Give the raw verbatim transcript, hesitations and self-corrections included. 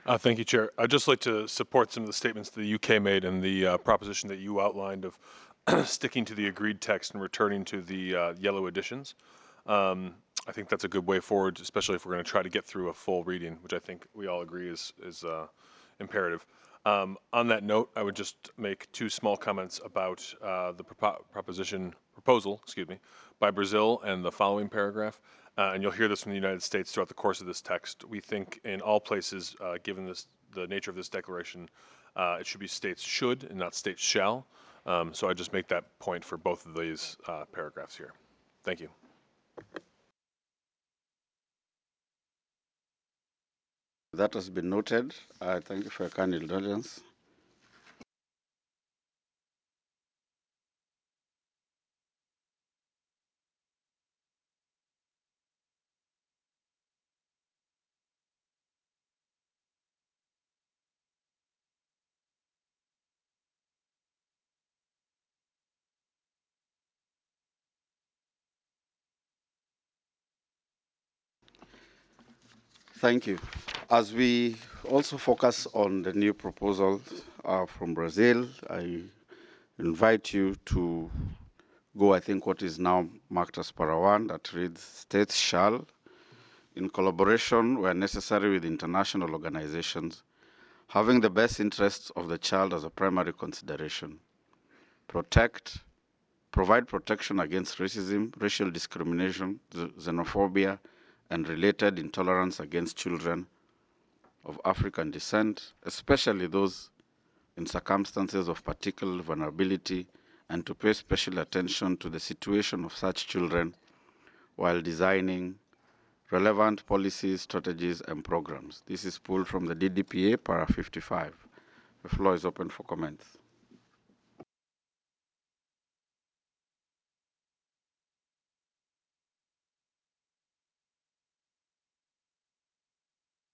Uh, thank you, Chair. I'd just like to support some of the statements that the U K made and the uh, proposition that you outlined of sticking to the agreed text and returning to the uh, yellow editions. Um, I think that's a good way forward, especially if we're going to try to get through a full reading, which I think we all agree is is uh, imperative. Um, on that note, I would just make two small comments about uh, the propo proposition proposal, excuse me, by Brazil and the following paragraph. Uh, and you'll hear this from the United States throughout the course of this text. We think in all places, uh, given this the nature of this declaration, uh, it should be states should and not states shall. Um, so I just make that point for both of these uh, paragraphs here. Thank you. That has been noted. I thank you for your kind indulgence. Thank you. As we also focus on the new proposal uh, from Brazil, I invite you to go, I think, what is now marked as para one, that reads, states shall, in collaboration where necessary with international organizations, having the best interests of the child as a primary consideration, protect, provide protection against racism, racial discrimination, xenophobia, and related intolerance against children of African descent, especially those in circumstances of particular vulnerability, and to pay special attention to the situation of such children while designing relevant policies, strategies, and programs. This is pulled from the D D P A, para fifty-five. The floor is open for comments.